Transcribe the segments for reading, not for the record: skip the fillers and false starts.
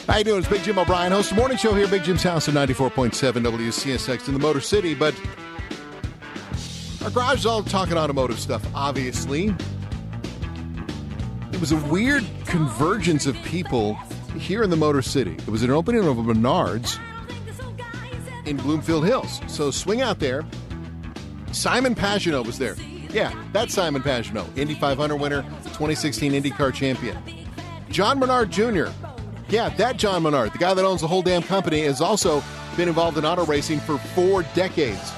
How you doing? It's Big Jim O'Brien, host of the morning show here, Big Jim's house at 94.7 WCSX in the Motor City. But our garage is all talking automotive stuff, obviously. It was a weird convergence of people here in the Motor City. It was an opening of a Menards in Bloomfield Hills. So swing out there. Simon Pagenaud was there. Yeah, that's Simon Pagenaud, Indy 500 winner, 2016 IndyCar champion. John Menard Jr., yeah, that John Menard, the guy that owns the whole damn company, has also been involved in auto racing for 4 decades.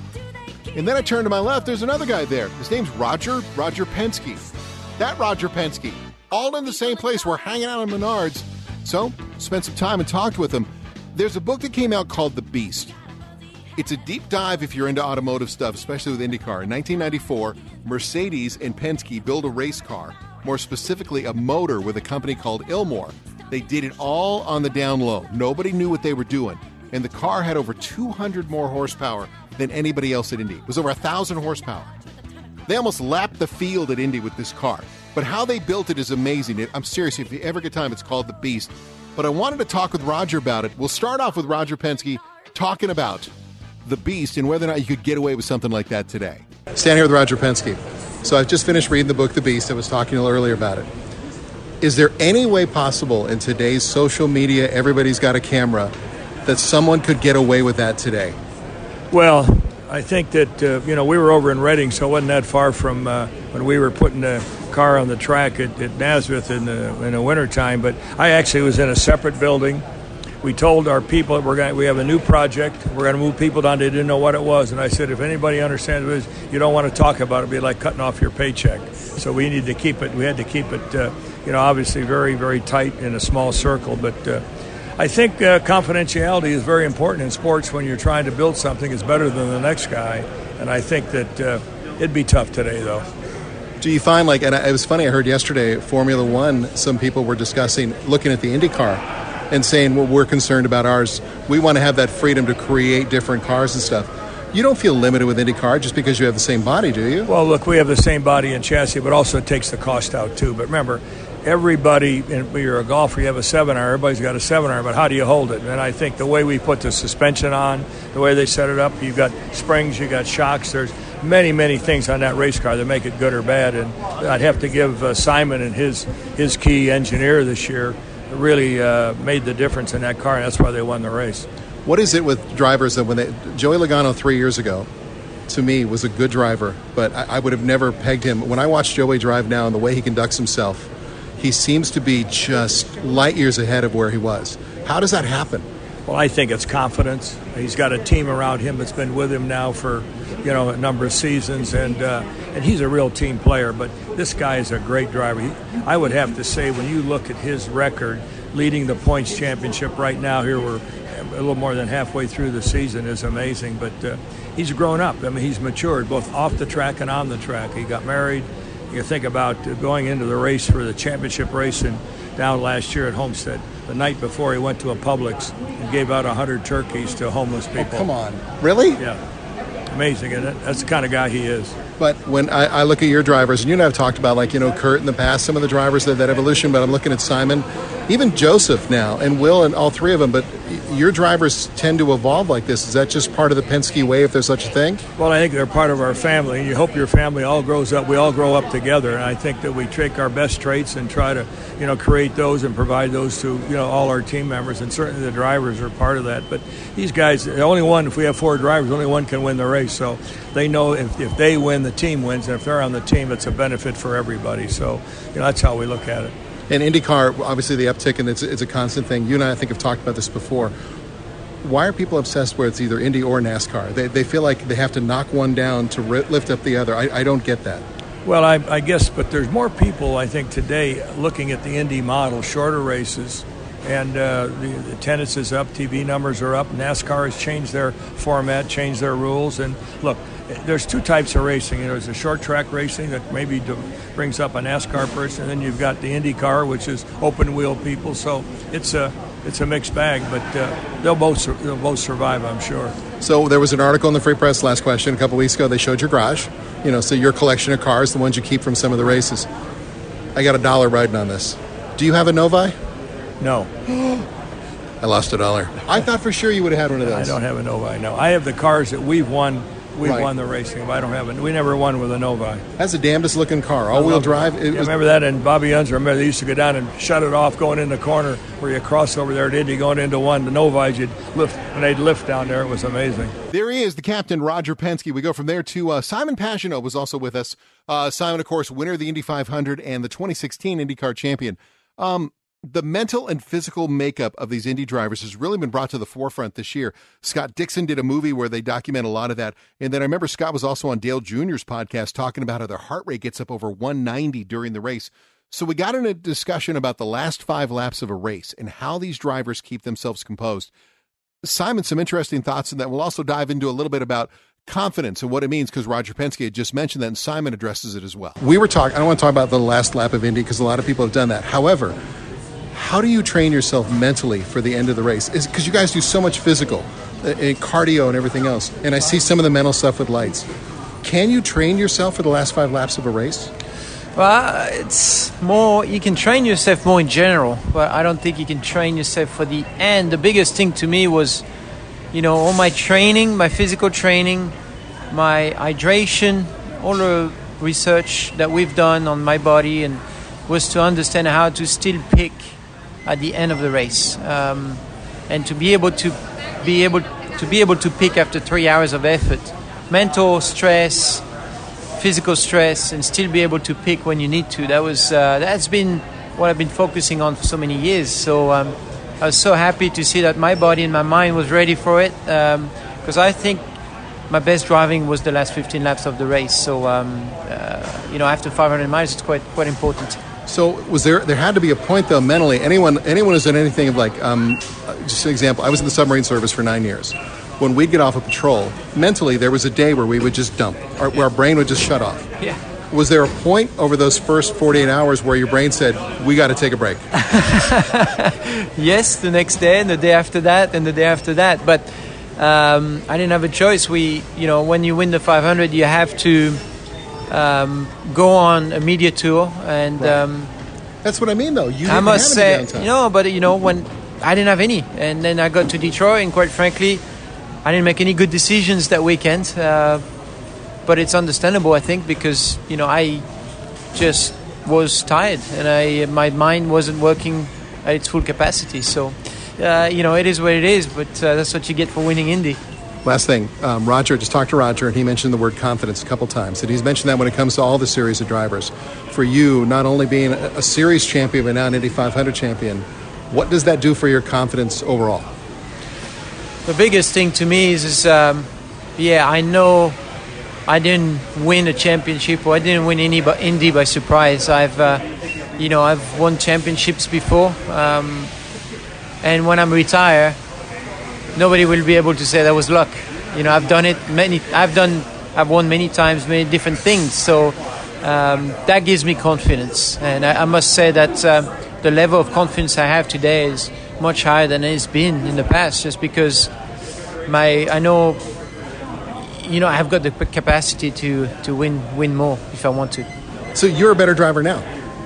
And then I turn to my left, there's another guy there. His name's Roger Penske. That Roger Penske, all in the same place. We're hanging out in Menards. So, spent some time and talked with him. There's a book that came out called The Beast. It's a deep dive if you're into automotive stuff, especially with IndyCar. In 1994, Mercedes and Penske built a race car, more specifically a motor with a company called Ilmor. They did it all on the down low. Nobody knew what they were doing. And the car had over 200 more horsepower than anybody else at Indy. It was over 1,000 horsepower. They almost lapped the field at Indy with this car. But how they built it is amazing. I'm serious. If you ever get time, it's called The Beast. But I wanted to talk with Roger about it. We'll start off with Roger Penske talking about The Beast and whether or not you could get away with something like that today. Stand here with Roger Penske. So I've just finished reading the book, The Beast. I was talking a little earlier about it. Is there any way possible in today's social media, everybody's got a camera, that someone could get away with that today? Well, I think that, we were over in Reading, so it wasn't that far from when we were putting the car on the track at Nazareth in the wintertime. But I actually was in a separate building. We told our people that we have a new project. We're going to move people down. They didn't know what it was. And I said, if anybody understands what it is, you don't want to talk about it. It'd be like cutting off your paycheck. So we need to keep it. We had to keep it, obviously very, very tight in a small circle. But I think confidentiality is very important in sports when you're trying to build something. It's better than the next guy. And I think that it'd be tough today, though. Do you find, and it was funny, I heard yesterday, Formula One, some people were discussing looking at the IndyCar and saying, well, we're concerned about ours. We want to have that freedom to create different cars and stuff. You don't feel limited with IndyCar just because you have the same body, do you? Well, look, we have the same body and chassis, but also it takes the cost out, too. But remember, everybody, and when you're a golfer, you have a 7-iron. Everybody's got a 7-iron, but how do you hold it? And I think the way we put the suspension on, the way they set it up, you've got springs, you've got shocks. There's many, many things on that race car that make it good or bad. And I'd have to give Simon and his key engineer this year really made the difference in that car, and that's why they won the race. What is it with drivers that Joey Logano 3 years ago, to me, was a good driver, but I would have never pegged him. When I watch Joey drive now and the way he conducts himself, he seems to be just light years ahead of where he was. How does that happen? Well, I think it's confidence. He's got a team around him that's been with him now for, a number of seasons, and he's a real team player. But this guy is a great driver. I would have to say, when you look at his record, leading the points championship right now, here we're a little more than halfway through the season, is amazing. But he's grown up. I mean, he's matured both off the track and on the track. He got married. You think about going into the race for the championship race down last year at Homestead. The night before, he went to a Publix and gave out 100 turkeys to homeless people. Oh, come on. Really? Yeah. Amazing, isn't it? That's the kind of guy he is. But when I look at your drivers, and you and I have talked about, Kurt in the past, some of the drivers, that evolution, but I'm looking at Simon, even Joseph now, and Will, and all three of them, but your drivers tend to evolve like this. Is that just part of the Penske way, if there's such a thing? Well, I think they're part of our family. You hope your family all grows up. We all grow up together, and I think that we take our best traits and try to, create those and provide those to, all our team members, and certainly the drivers are part of that. But these guys, if we have 4 drivers, only one can win the race, so they know if they win, the team wins, and if they're on the team, it's a benefit for everybody. So, that's how we look at it. And IndyCar, obviously the uptick, and it's a constant thing. You and I think, have talked about this before. Why are people obsessed where it's either Indy or NASCAR? They feel like they have to knock one down to lift up the other. I don't get that. Well, I guess, but there's more people, I think, today looking at the Indy model, shorter races, and the attendance is up, TV numbers are up. NASCAR has changed their format, changed their rules. And look, there's 2 types of racing. There's a short track racing that maybe brings up a NASCAR person, and then you've got the IndyCar, which is open wheel people. So it's a mixed bag, but they'll both survive, I'm sure. So there was an article in the Free Press, last question, a couple weeks ago. They showed your garage, so your collection of cars, the ones you keep from some of the races. I got $1 riding on this. Do you have a Novi? No. I lost $1. I thought for sure you would have had one of those. I don't have a Novi, no. I have the cars that we've won. We've Right. won the racing. I don't have it. We never won with a Novi. That's the damnedest looking car. All-wheel drive. I remember that in Bobby Unser. I remember they used to go down and shut it off going in the corner where you cross over there at Indy going into one. The Novis, you'd lift, and they'd lift down there. It was amazing. There he is, the captain, Roger Penske. We go from there to Simon Pagenaud was also with us. Simon, of course, winner of the Indy 500 and the 2016 IndyCar champion. The mental and physical makeup of these Indy drivers has really been brought to the forefront this year. Scott Dixon did a movie where they document a lot of that. And then I remember Scott was also on Dale Jr.'s podcast talking about how their heart rate gets up over 190 during the race. So we got in a discussion about the last 5 laps of a race and how these drivers keep themselves composed. Simon, some interesting thoughts on that. We'll also dive into a little bit about confidence and what it means, because Roger Penske had just mentioned that, and Simon addresses it as well. We were talking, I don't want to talk about the last lap of Indy because a lot of people have done that. However, how do you train yourself mentally for the end of the race? Is because you guys do so much physical, cardio and everything else, and I see some of the mental stuff with lights. Can you train yourself for the last 5 laps of a race? Well, it's more, you can train yourself more in general, but I don't think you can train yourself for the end. The biggest thing to me was, all my training, my physical training, my hydration, all the research that we've done on my body, and was to understand how to still pick at the end of the race, and to be able to pick after 3 hours of effort, mental stress, physical stress, and still be able to pick when you need to. That's been what I've been focusing on for so many years. So I was so happy to see that my body and my mind was ready for it, because I think my best driving was the last 15 laps of the race. So after 500 miles, it's quite important. So was there had to be a point, though, mentally, anyone who's done anything of just an example, I was in the submarine service for 9 years. When we'd get off a patrol, mentally there was a day where we would just dump, where our brain would just shut off. Yeah. Was there a point over those first 48 hours where your brain said, we got to take a break? Yes, the next day and the day after that and the day after that. But I didn't have a choice. When you win the 500, you have to go on a media tour, and that's what I mean, though. You I must say, downtime. when I didn't have any, and then I got to Detroit, and quite frankly, I didn't make any good decisions that weekend. But it's understandable, I think, because I just was tired, and my mind wasn't working at its full capacity. So, it is what it is. But that's what you get for winning Indy. Last thing, Roger, just talked to Roger, and he mentioned the word confidence a couple times. And he's mentioned that when it comes to all the series of drivers. For you, not only being a series champion, but now an Indy 500 champion, what does that do for your confidence overall? The biggest thing to me is I know I didn't win a championship, or I didn't win Indy by surprise. I've won championships before, and when I'm retired, nobody will be able to say that was luck. I've done it I've won many times, many different things. So that gives me confidence, and I must say that the level of confidence I have today is much higher than it's been in the past, just because I know I have got the capacity to win more if I want to. So you're a better driver now?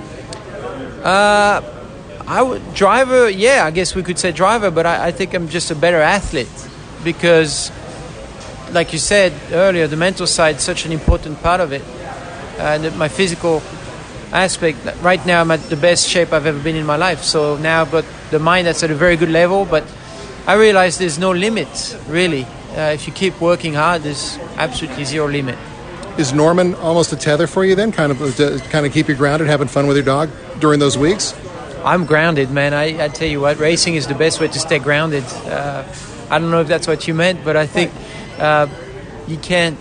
Driver, yeah, I guess we could say driver, but I think I'm just a better athlete, because, like you said earlier, the mental side is such an important part of it. And my physical aspect, right now I'm at the best shape I've ever been in my life. So now I've got the mind that's at a very good level, but I realize there's no limit, really. If you keep working hard, there's absolutely zero limit. Is Norman almost a tether for you then, kind of keep you grounded, having fun with your dog during those weeks? I'm grounded, man. I tell you what, racing is the best way to stay grounded. I don't know if that's what you meant, but I think you can't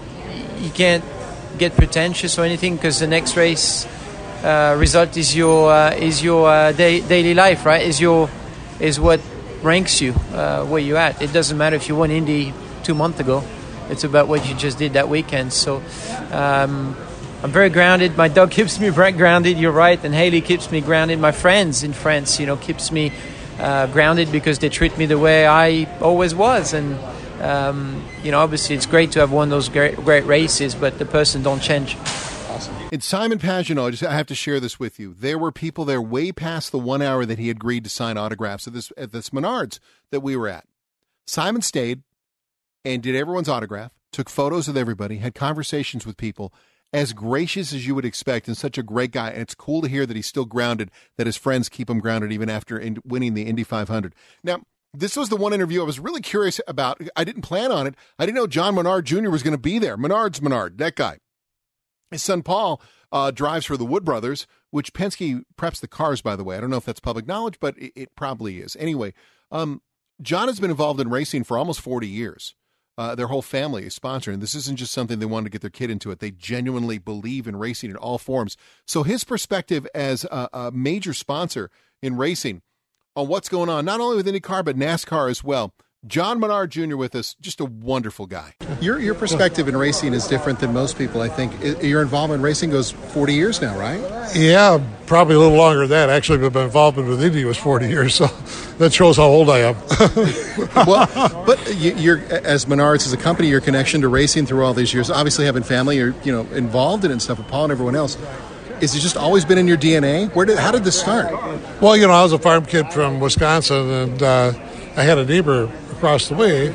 get pretentious or anything, because the next race result is your daily life, right? Is what ranks you where you're at. It doesn't matter if you won Indy 2 months ago. It's about what you just did that weekend. So I'm very grounded. My dog keeps me grounded. You're right, and Haley keeps me grounded. My friends in France, keeps me grounded, because they treat me the way I always was. And obviously, it's great to have won those great races, but the person don't change. awesome. And Simon Pagenaud, I have to share this with you. There were people there way past the 1 hour that he agreed to sign autographs at this Menards that we were at. Simon stayed and did everyone's autograph, took photos with everybody, had conversations with people, as gracious as you would expect, and such a great guy. And it's cool to hear that he's still grounded, that his friends keep him grounded even after winning the Indy 500. Now, this was the one interview I was really curious about. I didn't plan on it. I didn't know John Menard Jr. was going to be there. Menard, that guy. His son Paul drives for the Wood Brothers, which Penske preps the cars, by the way. I don't know if that's public knowledge, but it probably is. Anyway, John has been involved in racing for almost 40 years. Their whole family is sponsoring. This isn't just something they wanted to get their kid into it. They genuinely believe in racing in all forms. So his perspective as a major sponsor in racing on what's going on, not only with IndyCar, but NASCAR as well. John Menard Jr. with us, just a wonderful guy. Your perspective in racing is different than most people, I think. Your involvement in racing goes 40 years now, right? Yeah, probably a little longer than that. Actually, but my involvement with Indy was 40 years, so that shows how old I am. Well, but you're, as Menards as a company, your connection to racing through all these years, obviously having family, you're involved in it and stuff with Paul and everyone else. Is it just always been in your DNA? How did this start? Well, I was a farm kid from Wisconsin, and I had a neighbor across the way,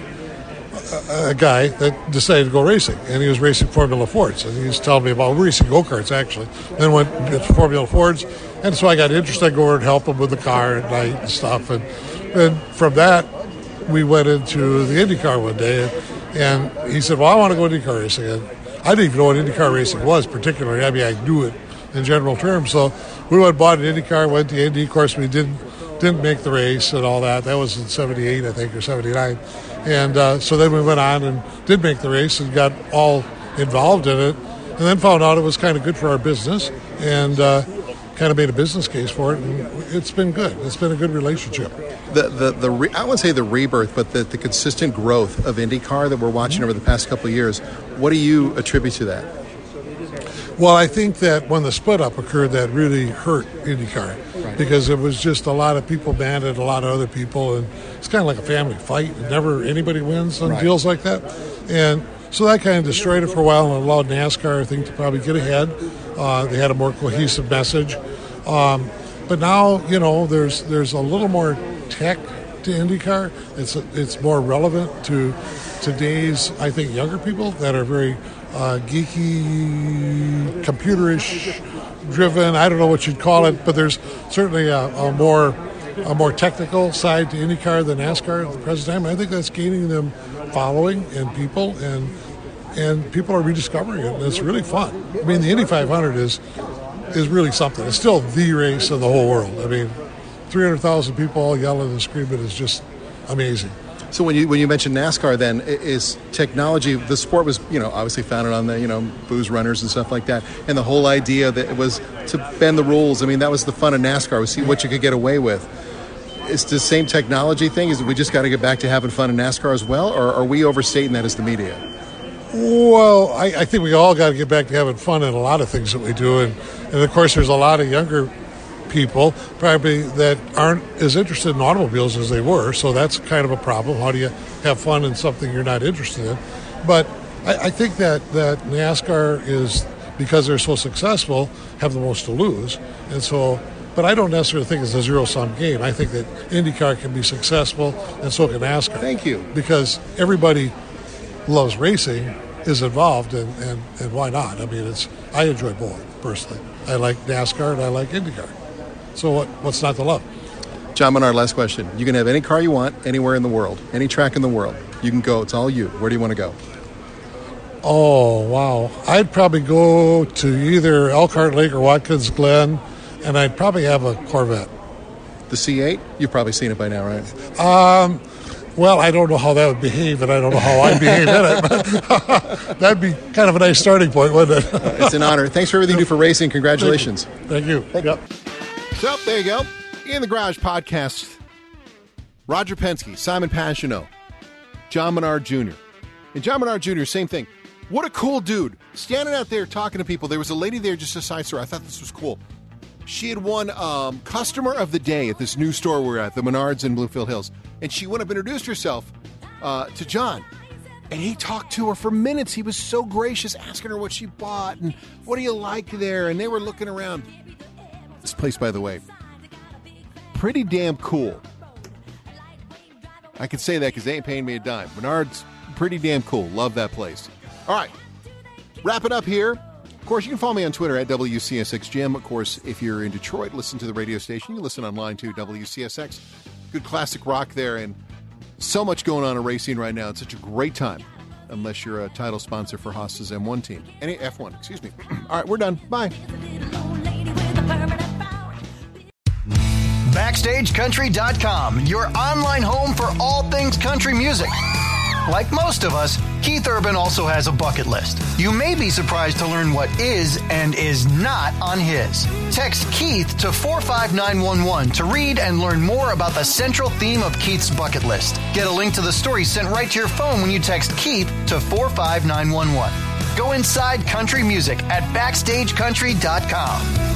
a guy that decided to go racing, and he was racing Formula Fords, and he was telling me about racing go-karts, actually. Then went to Formula Fords, and so I got interested. I go over and help him with the car at night and stuff, and from that, we went into the IndyCar one day, and he said, well, I want to go IndyCar racing, and I didn't even know what IndyCar racing was particularly. I mean, I knew it in general terms, so we went and bought an IndyCar, went to Indy. Of course, we didn't make the race and all that. That was in 78, I think, or 79. And so then we went on and did make the race and got all involved in it, and then found out it was kind of good for our business, and kind of made a business case for it, and it's been good. It's been a good relationship. I wouldn't say the rebirth, but the consistent growth of IndyCar that we're watching over the past couple of years, what do you attribute to that? Well, I think that when the split up occurred, that really hurt IndyCar, right, because it was just a lot of people mad at a lot of other people, and it's kind of like a family fight. Never anybody wins on deals like that, and so that kind of destroyed it for a while and allowed NASCAR, I think, to probably get ahead. They had a more cohesive message, but now there's a little more tech to IndyCar. It's more relevant to today's, I think, younger people that are very geeky, computerish driven. I don't know what you'd call it, but there's certainly a more technical side to IndyCar than NASCAR at the present time. I think that's gaining them following and people, and people are rediscovering it, and it's really fun. I mean, the Indy 500 is really something. It's still the race of the whole world. I mean, 300,000 people all yelling and screaming is just amazing. So when you mention NASCAR, then, is technology, the sport was, obviously founded on the, booze runners and stuff like that, and the whole idea that it was to bend the rules. I mean, that was the fun of NASCAR, was see what you could get away with. It's the same technology thing? Is we just got to get back to having fun in NASCAR as well, or are we overstating that as the media? Well, I think we all got to get back to having fun in a lot of things that we do, and of course there's a lot of younger people probably that aren't as interested in automobiles as they were, so that's kind of a problem. How do you have fun in something you're not interested in? But I think that NASCAR is, because they're so successful, have the most to lose, and so. But I don't necessarily think it's a zero-sum game. I think that IndyCar can be successful, and so can NASCAR. Thank you. Because everybody loves racing, is involved, and why not? I mean, I enjoy both, personally. I like NASCAR and I like IndyCar. So what's not to love? John Menard, last question. You can have any car you want anywhere in the world, any track in the world. You can go. It's all you. Where do you want to go? Oh, wow. I'd probably go to either Elkhart Lake or Watkins Glen, and I'd probably have a Corvette. The C8? You've probably seen it by now, right? Well, I don't know how that would behave, and I don't know how I'd behave in it, but that'd be kind of a nice starting point, wouldn't it? It's an honor. Thanks for everything you do for racing. Congratulations. Thank you. Yep. So, there you go. In the Garage podcast, Roger Penske, Simon Pagenaud, John Menard Jr. And John Menard Jr., same thing. What a cool dude. Standing out there talking to people. There was a lady there, just a side store. I thought this was cool. She had won Customer of the Day at this new store we're at, the Menards in Bloomfield Hills. And she went up and introduced herself to John. And he talked to her for minutes. He was so gracious, asking her what she bought and what do you like there. And they were looking around. This place, by the way, pretty damn cool. I can say that because they ain't paying me a dime. Menards, pretty damn cool. Love that place. All right, wrap it up here. Of course, you can follow me on Twitter at WCSXJim. Of course, if you're in Detroit, listen to the radio station. You can listen online to WCSX. Good classic rock there, and so much going on in racing right now. It's such a great time, unless you're a title sponsor for Haas's M1 team. F1, excuse me. All right, we're done. Bye. BackstageCountry.com, your online home for all things country music. Like most of us, Keith Urban also has a bucket list. You may be surprised to learn what is and is not on his. Text Keith to 45911 to read and learn more about the central theme of Keith's bucket list. Get a link to the story sent right to your phone when you text Keith to 45911. Go inside country music at BackstageCountry.com.